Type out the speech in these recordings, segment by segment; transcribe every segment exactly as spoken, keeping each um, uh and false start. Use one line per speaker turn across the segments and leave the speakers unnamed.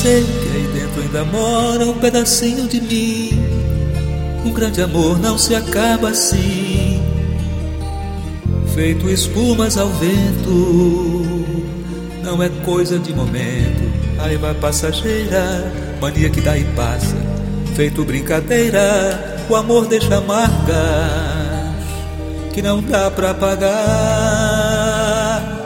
Sei que aí dentro ainda mora um pedacinho de mim. Um grande amor não se acaba assim, feito espumas ao vento. Não é coisa de momento, raiva passageira, mania que dá e passa, feito brincadeira. O amor deixa marcas que não dá pra pagar.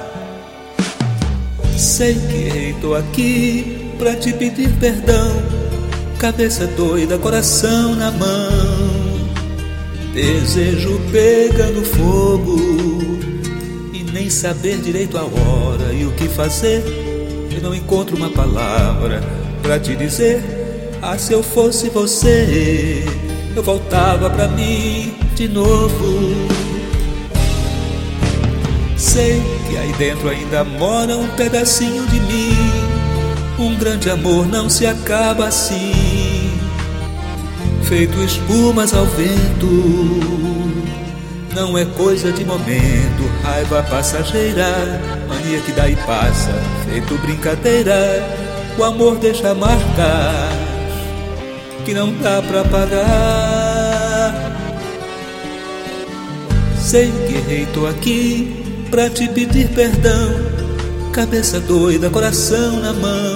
Sei que errei, tô aqui pra te pedir perdão. Cabeça doida, coração na mão, desejo pegando fogo e nem saber direito a hora e o que fazer. Eu não encontro uma palavra pra te dizer. Ah, se eu fosse você, eu voltava pra mim de novo. Sei que aí dentro ainda mora um pedacinho de mim. Um grande amor não se acaba assim, feito espumas ao vento. Não é coisa de momento, raiva passageira, mania que dá e passa, feito brincadeira. O amor deixa marcas que não dá pra pagar. Sei que errei, tô aqui pra te pedir perdão. Cabeça doida, coração na mão,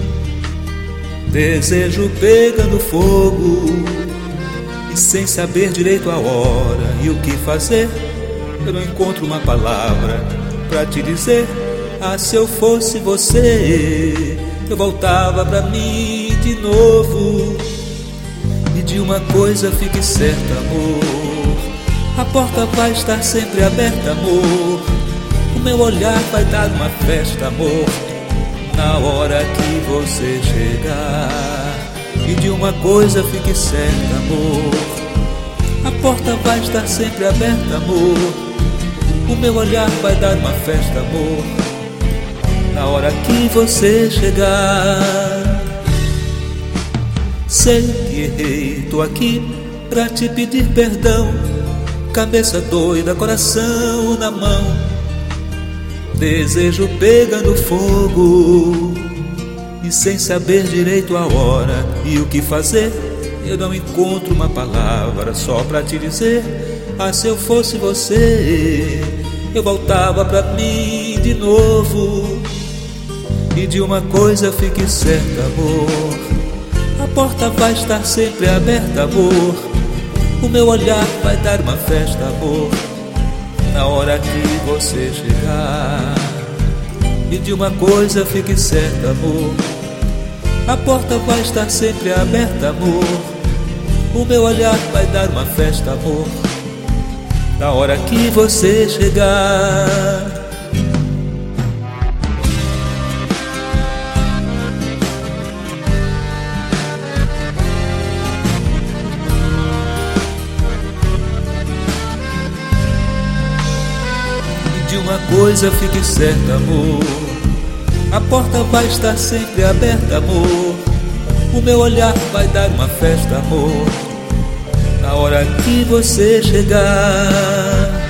desejo pegando fogo e sem saber direito a hora e o que fazer. Eu não encontro uma palavra pra te dizer. Ah, se eu fosse você, eu voltava pra mim de novo. E de uma coisa fique certa, amor, a porta vai estar sempre aberta, amor. O meu olhar vai dar uma festa, amor, na hora que você chegar. E de uma coisa fique certa, amor, a porta vai estar sempre aberta, amor. O meu olhar vai dar uma festa, amor, na hora que você chegar. Sei que errei, tô aqui pra te pedir perdão. Cabeça doida, coração na mão, desejo pegando fogo e sem saber direito a hora e o que fazer. Eu não encontro uma palavra só pra te dizer. Ah, se eu fosse você, eu voltava pra mim de novo. E de uma coisa fique certa, amor, a porta vai estar sempre aberta, amor. O meu olhar vai dar uma festa, amor, na hora que você chegar. E de uma coisa fique certa, amor, a porta vai estar sempre aberta, amor. O meu olhar vai dar uma festa, amor, na hora que você chegar. De uma coisa fique certa, amor, a porta vai estar sempre aberta, amor. O meu olhar vai dar uma festa, amor, na hora que você chegar.